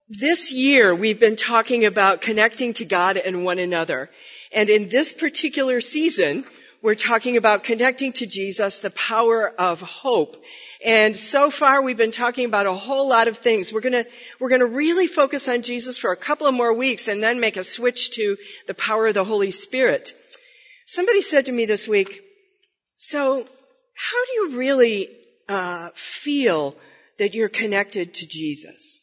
This year, we've been talking about connecting to God and one another. And in this particular season, we're talking about connecting to Jesus, the power of hope. And so far, we've been talking about a whole lot of things. We're gonna really focus on Jesus for a couple of more weeks and then make a switch to the power of the Holy Spirit. Somebody said to me this week, so how do you really feel that you're connected to Jesus?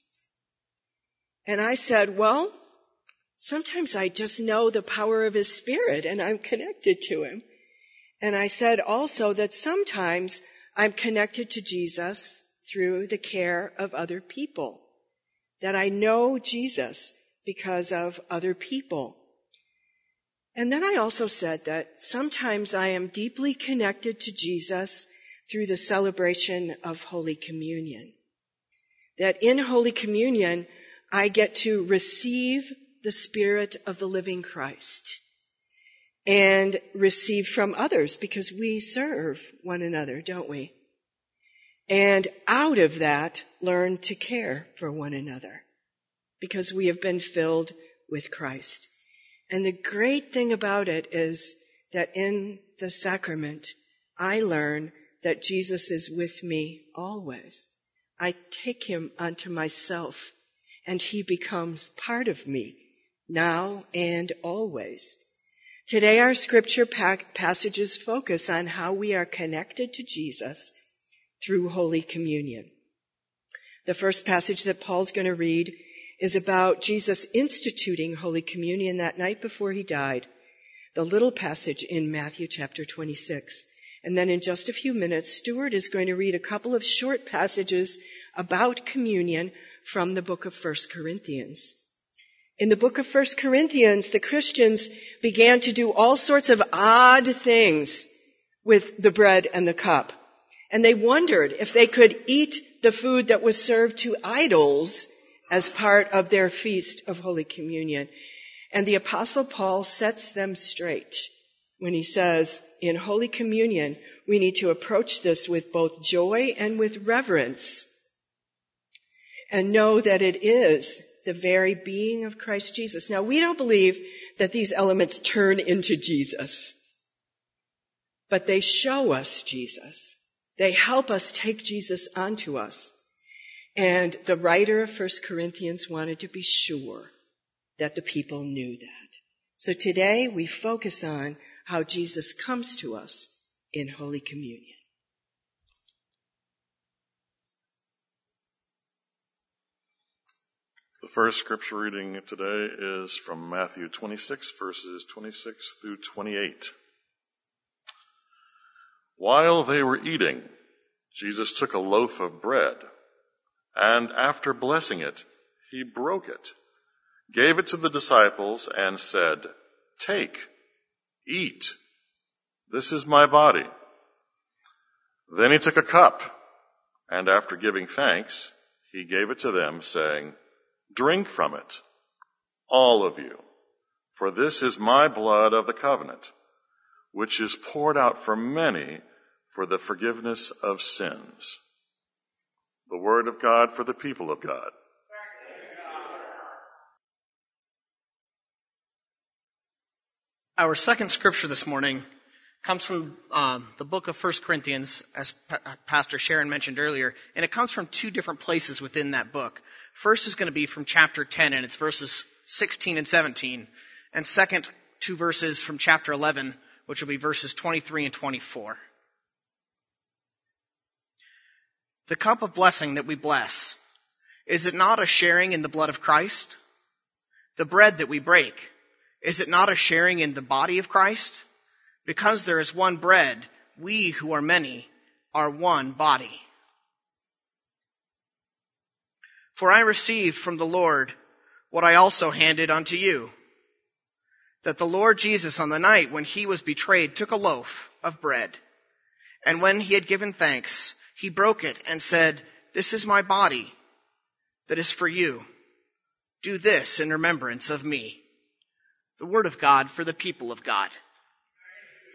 And I said, well, sometimes I just know the power of His Spirit and I'm connected to Him. And I said also that sometimes I'm connected to Jesus through the care of other people. That I know Jesus because of other people. And then I also said that sometimes I am deeply connected to Jesus through the celebration of Holy Communion. That in Holy Communion, I get to receive the Spirit of the living Christ and receive from others because we serve one another, don't we? And out of that, learn to care for one another because we have been filled with Christ. And the great thing about it is that in the sacrament, I learn that Jesus is with me always. I take Him unto myself, and He becomes part of me, now and always. Today our scripture passages focus on how we are connected to Jesus through Holy Communion. The first passage that Paul's going to read is about Jesus instituting Holy Communion that night before He died. The little passage in Matthew chapter 26. And then in just a few minutes, Stuart is going to read a couple of short passages about communion from the book of 1 Corinthians. In the book of 1 Corinthians, the Christians began to do all sorts of odd things with the bread and the cup. And they wondered if they could eat the food that was served to idols as part of their feast of Holy Communion. And the Apostle Paul sets them straight when he says, in Holy Communion, we need to approach this with both joy and with reverence and know that it is the very being of Christ Jesus. Now, we don't believe that these elements turn into Jesus, but they show us Jesus. They help us take Jesus onto us. And the writer of 1 Corinthians wanted to be sure that the people knew that. So today we focus on how Jesus comes to us in Holy Communion. The first scripture reading today is from Matthew 26, verses 26 through 28. While they were eating, Jesus took a loaf of bread, and after blessing it, He broke it, gave it to the disciples, and said, "Take, eat. This is my body." Then He took a cup, and after giving thanks, He gave it to them, saying, "Drink from it, all of you, for this is my blood of the covenant, which is poured out for many for the forgiveness of sins." The word of God for the people of God. Our second scripture this morning comes from the book of 1 Corinthians, as Pastor Sharon mentioned earlier, and it comes from two different places within that book. First is going to be from chapter 10, and it's verses 16 and 17, and second, two verses from chapter 11, which will be verses 23 and 24. The cup of blessing that we bless, is it not a sharing in the blood of Christ? The bread that we break, is it not a sharing in the body of Christ? Because there is one bread, we who are many are one body. For I received from the Lord what I also handed unto you, that the Lord Jesus on the night when He was betrayed took a loaf of bread, and when He had given thanks, He broke it and said, "This is my body that is for you. Do this in remembrance of me." The word of God for the people of God.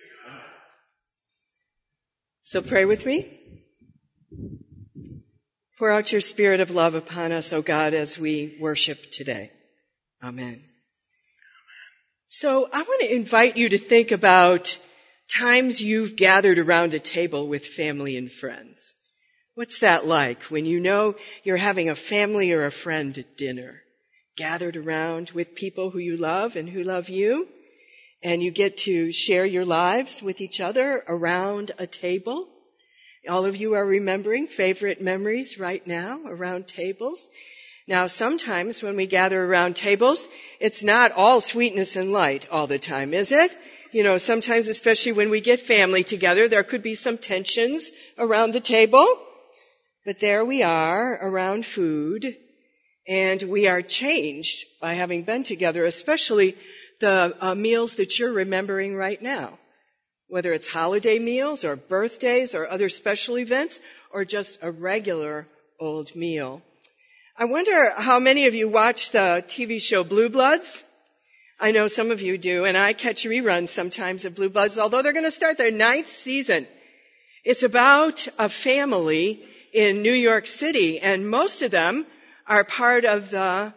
So pray with me. Pour out your spirit of love upon us, O God, as we worship today. Amen. So I want to invite you to think about times you've gathered around a table with family and friends. What's that like when you know you're having a family or a friend dinner, gathered around with people who you love and who love you, and you get to share your lives with each other around a table? All of you are remembering favorite memories right now around tables. Now, sometimes when we gather around tables, it's not all sweetness and light all the time, is it? You know, sometimes, especially when we get family together, there could be some tensions around the table. But there we are around food, and we are changed by having been together, especially the meals that you're remembering right now. Whether it's holiday meals or birthdays or other special events or just a regular old meal. I wonder how many of you watch the TV show Blue Bloods? I know some of you do, and I catch reruns sometimes of Blue Bloods, although they're going to start their 9th season. It's about a family in New York City, and most of them are part of the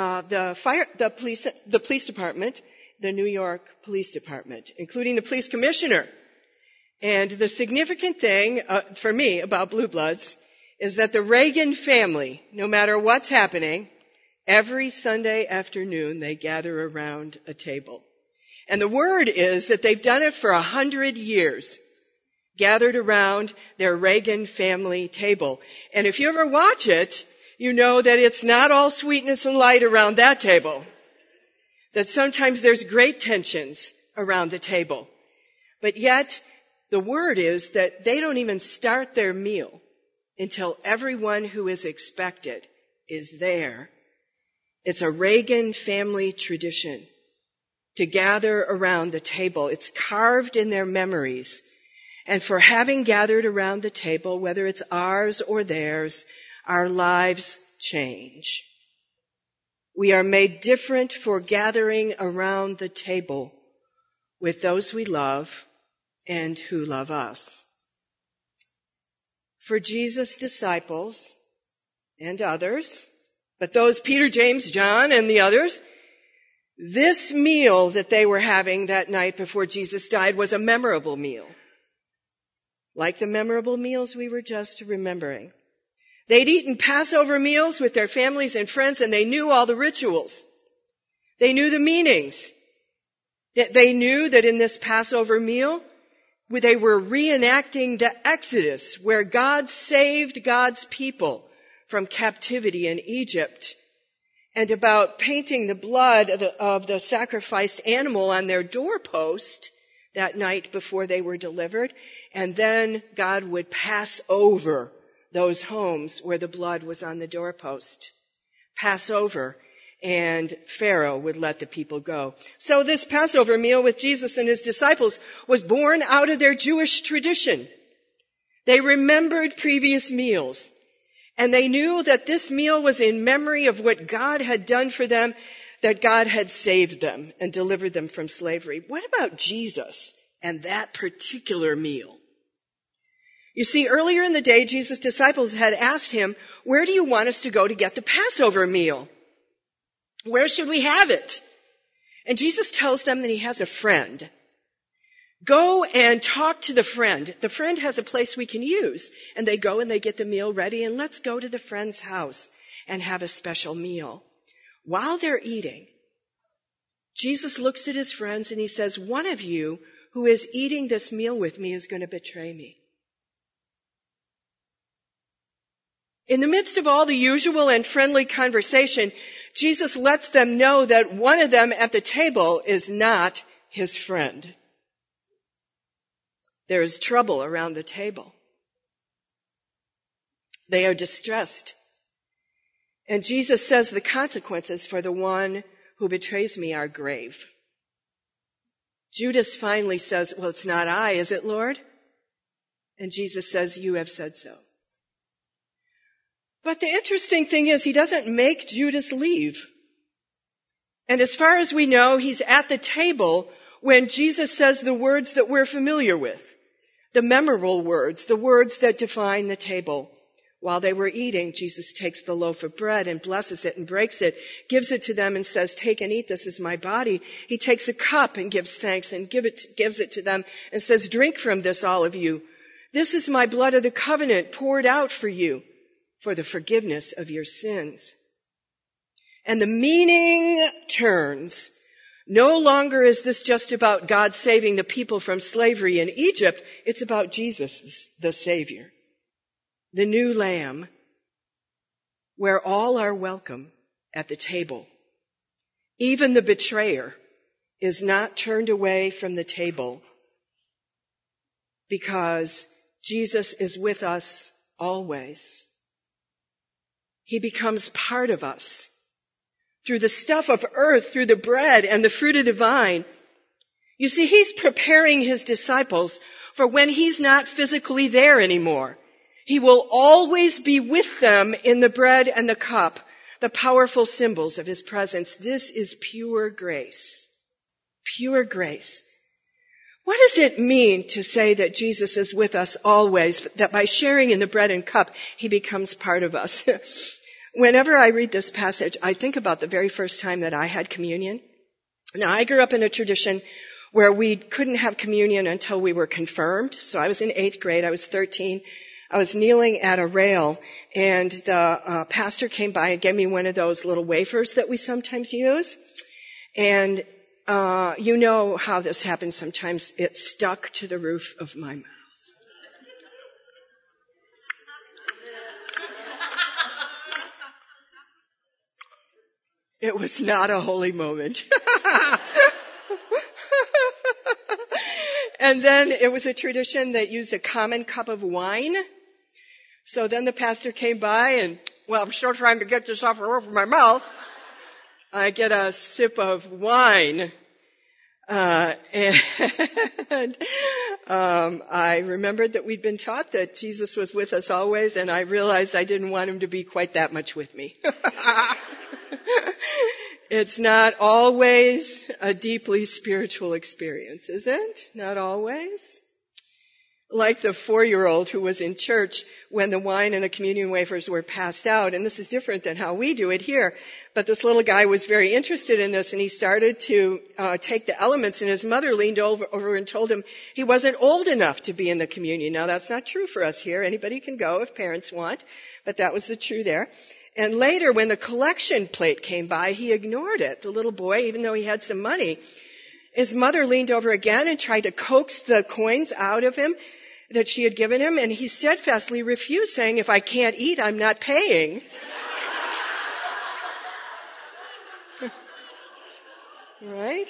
police department, the New York Police Department, including the police commissioner. And the significant thing for me about Blue Bloods is that the Reagan family, no matter what's happening, every Sunday afternoon they gather around a table. And the word is that they've done it for 100 years, gathered around their Reagan family table. And if you ever watch it, you know that it's not all sweetness and light around that table. That sometimes there's great tensions around the table. But yet, the word is that they don't even start their meal until everyone who is expected is there. It's a Reagan family tradition to gather around the table. It's carved in their memories. And for having gathered around the table, whether it's ours or theirs, our lives change. We are made different for gathering around the table with those we love and who love us. For Jesus' disciples and others, but those Peter, James, John, and the others, this meal that they were having that night before Jesus died was a memorable meal. Like the memorable meals we were just remembering. They'd eaten Passover meals with their families and friends, and they knew all the rituals. They knew the meanings. They knew that in this Passover meal, they were reenacting the Exodus, where God saved God's people from captivity in Egypt, and about painting the blood of the sacrificed animal on their doorpost that night before they were delivered, and then God would pass over those homes where the blood was on the doorpost. Pass over, and Pharaoh would let the people go. So this Passover meal with Jesus and his disciples was born out of their Jewish tradition. They remembered previous meals, and they knew that this meal was in memory of what God had done for them, that God had saved them and delivered them from slavery. What about Jesus and that particular meal? You see, earlier in the day, Jesus' disciples had asked him, where do you want us to go to get the Passover meal? Where should we have it? And Jesus tells them that he has a friend. Go and talk to the friend. The friend has a place we can use. And they go and they get the meal ready, and let's go to the friend's house and have a special meal. While they're eating, Jesus looks at his friends and he says, one of you who is eating this meal with me is going to betray me. In the midst of all the usual and friendly conversation, Jesus lets them know that one of them at the table is not his friend. There is trouble around the table. They are distressed. And Jesus says the consequences for the one who betrays me are grave. Judas finally says, well, it's not I, is it, Lord? And Jesus says, you have said so. But the interesting thing is he doesn't make Judas leave. And as far as we know, he's at the table when Jesus says the words that we're familiar with, the memorable words, the words that define the table. While they were eating, Jesus takes the loaf of bread and blesses it and breaks it, gives it to them and says, "Take and eat, this is my body." He takes a cup and gives thanks and gives it to them and says, "Drink from this, all of you. This is my blood of the covenant poured out for you for the forgiveness of your sins." And the meaning turns. No longer is this just about God saving the people from slavery in Egypt. It's about Jesus, the Savior, the new Lamb, where all are welcome at the table. Even the betrayer is not turned away from the table because Jesus is with us always. He becomes part of us through the stuff of earth, through the bread and the fruit of the vine. You see, he's preparing his disciples for when he's not physically there anymore. He will always be with them in the bread and the cup, the powerful symbols of his presence. This is pure grace. Pure grace. What does it mean to say that Jesus is with us always, that by sharing in the bread and cup, he becomes part of us? Whenever I read this passage, I think about the very first time that I had communion. Now, I grew up in a tradition where we couldn't have communion until we were confirmed. So I was in 8th grade. I was 13. I was kneeling at a rail, and the pastor came by and gave me one of those little wafers that we sometimes use. And you know how this happens sometimes. It stuck to the roof of my mouth. It was not a holy moment. And then it was a tradition that used a common cup of wine. So then the pastor came by and, well, I'm still trying to get this off the roof of my mouth. I get a sip of wine. I remembered that we'd been taught that Jesus was with us always, and I realized I didn't want him to be quite that much with me. It's not always a deeply spiritual experience, is it? Not always. Like the 4-year-old who was in church when the wine and the communion wafers were passed out, and this is different than how we do it here, but this little guy was very interested in this, and he started to take the elements, and his mother leaned over and told him he wasn't old enough to be in the communion. Now, that's not true for us here. Anybody can go if parents want, but that was the true there. And later, when the collection plate came by, he ignored it. The little boy, even though he had some money, his mother leaned over again and tried to coax the coins out of him that she had given him, and he steadfastly refused, saying, "If I can't eat, I'm not paying." Right?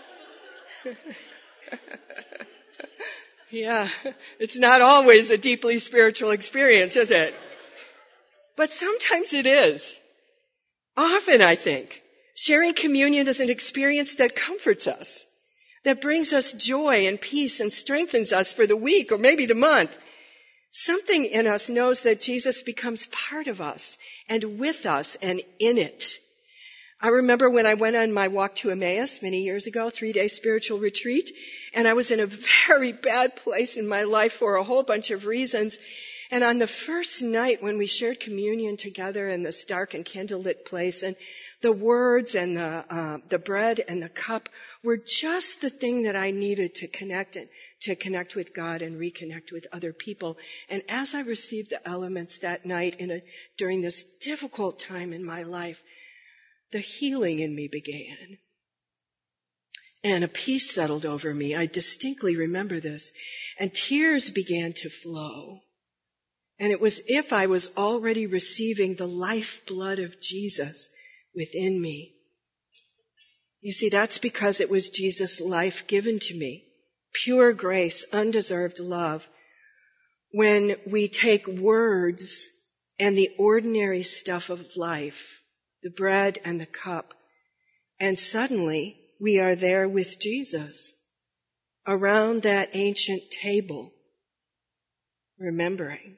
Yeah, it's not always a deeply spiritual experience, is it? But sometimes it is. Often, I think, sharing communion is an experience that comforts us, that brings us joy and peace and strengthens us for the week or maybe the month. Something in us knows that Jesus becomes part of us and with us and in it. I remember when I went on my walk to Emmaus many years ago, 3-day spiritual retreat, and I was in a very bad place in my life for a whole bunch of reasons. And on the first night when we shared communion together in this dark and candlelit place, and the words and the bread and the cup were just the thing that I needed to connect with God and reconnect with other people. And as I received the elements that night during this difficult time in my life, the healing in me began. And a peace settled over me. I distinctly remember this. And tears began to flow. And it was as if I was already receiving the lifeblood of Jesus within me. You see, that's because it was Jesus' life given to me. Pure grace, undeserved love. When we take words and the ordinary stuff of life, the bread and the cup, and suddenly we are there with Jesus around that ancient table, remembering.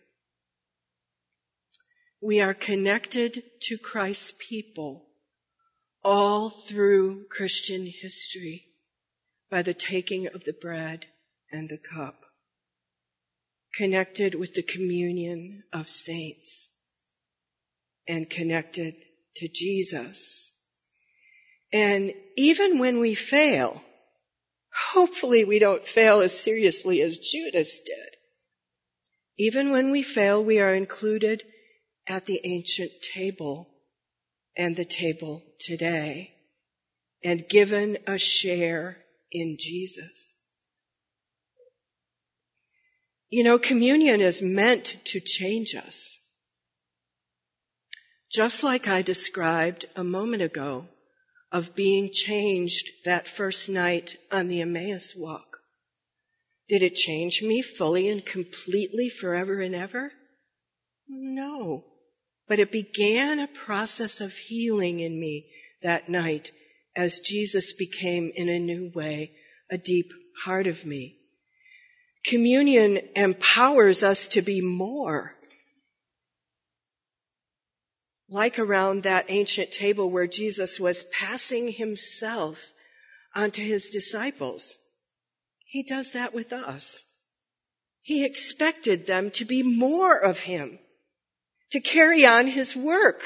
We are connected to Christ's people all through Christian history by the taking of the bread and the cup. connected with the communion of saints, and connected to Jesus. And even when we fail, hopefully we don't fail as seriously as Judas did. Even when we fail, we are included at the ancient table and the table today, and given a share in Jesus. You know, communion is meant to change us. Just like I described a moment ago of being changed that first night on the Emmaus walk. Did it change me fully and completely forever and ever? No. But it began a process of healing in me that night as Jesus became, in a new way, a deep part of me. Communion empowers us to be more. Like around that ancient table where Jesus was passing himself onto his disciples. He does that with us. He expected them to be more of him, to carry on his work.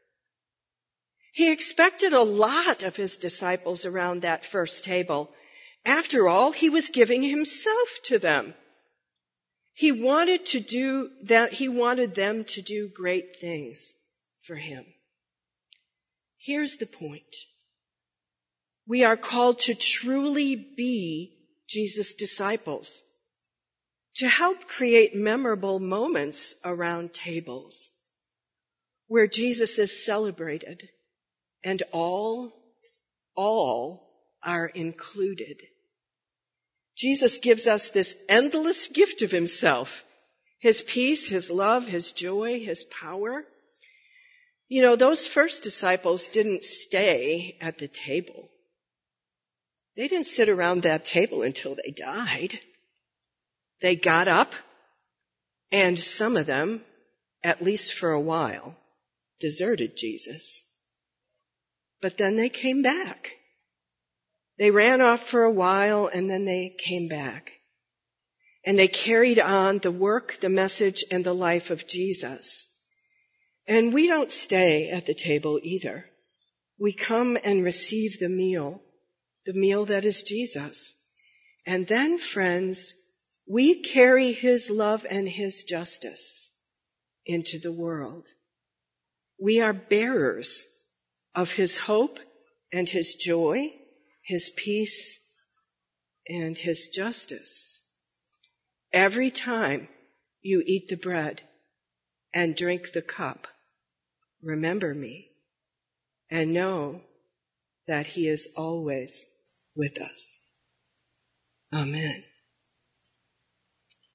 He expected a lot of his disciples around that first table. After all, he was giving himself to them. He wanted them to do great things for him. Here's the point. We are called to truly be Jesus' disciples, to help create memorable moments around tables where Jesus is celebrated and all are included. Jesus gives us this endless gift of himself, his peace, his love, his joy, his power. You know, those first disciples didn't stay at the table. They didn't sit around that table until they died. They got up, and some of them, at least for a while, deserted Jesus. But then they came back. They ran off for a while, and then they came back. And they carried on the work, the message, and the life of Jesus. And we don't stay at the table either. We come and receive the meal that is Jesus. And then, friends, we carry his love and his justice into the world. We are bearers of his hope and his joy, his peace, and his justice. Every time you eat the bread and drink the cup, remember me and know that he is always with us. Amen.